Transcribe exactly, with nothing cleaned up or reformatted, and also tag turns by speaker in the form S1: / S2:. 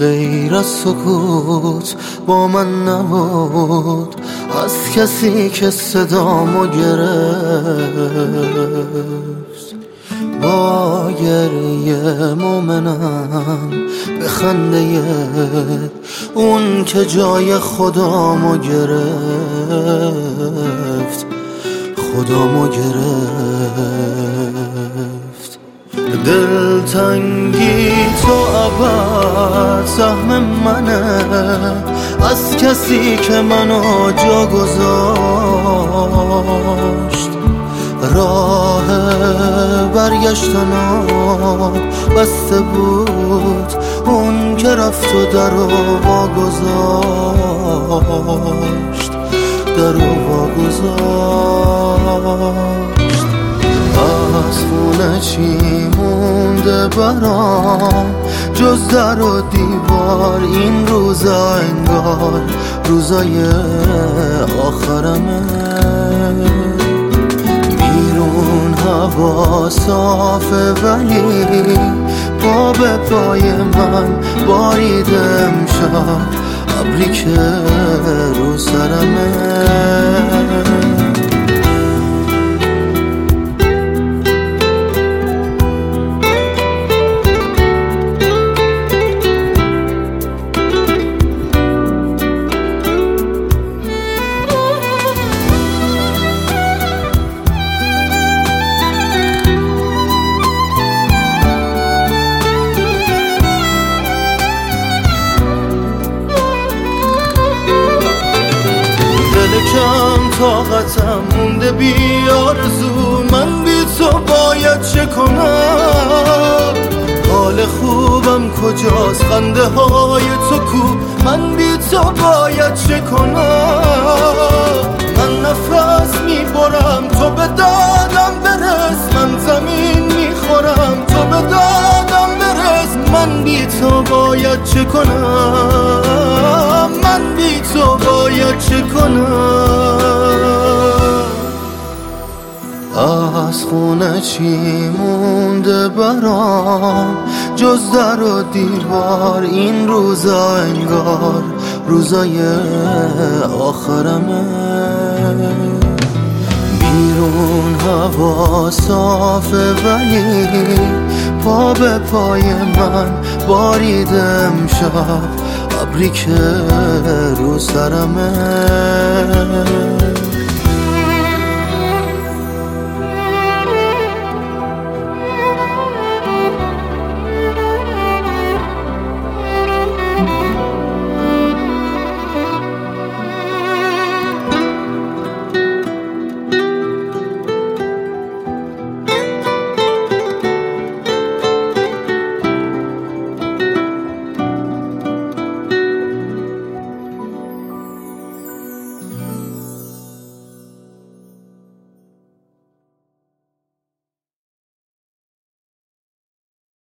S1: غیر از سکوت با من نبود، از کسی که صدامو گرفت. با گریه مومنم به خنده اون که جای خدامو گرفت، خدامو گرفت. دلتنگی تو ابد سهم منه، از کسی که منو جا گذاشت. راه برگشتنم بسته بود، اون که رفت و درو واگذاشت، درو واگذاشت. از خونه چی مونده برام جز در و دیوار؟ این روزا انگار روزای آخرمه. بیرون هوا صافه ولی پا به پای من بارید امشب ابری که رو سرمه. کم طاقتم مونده بی آرزو، من بی تو باید چه کنم؟ حال خوبم کجاست؟ خنده های تو کو؟ من بی تو باید چه کنم؟ من نفس میبرم تو به دادم برس، من زمین میخورم تو به دادم برس. من بی تو باید چه کنم؟ من بی تو باید چه کنم؟ از خونه چی مونده برام جز در و دیوار؟ این روزا انگار روزای آخرمه. بیرون هوا صافه ولی پا به پای من بارید امشب ابری که رو سرمه.